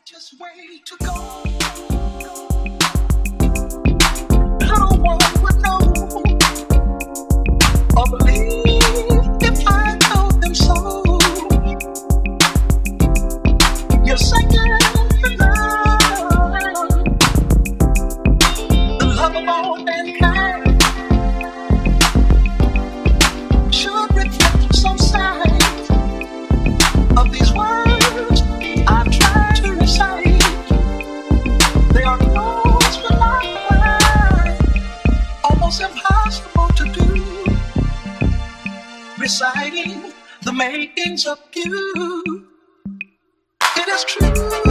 Just way to go. No one would know or believe if I told them so. You're second to none, the love of all mankind should reflect some signs of these words I've tried to recite. They are close but not wide, almost impossible to do. Reciting the makings of you. It is true.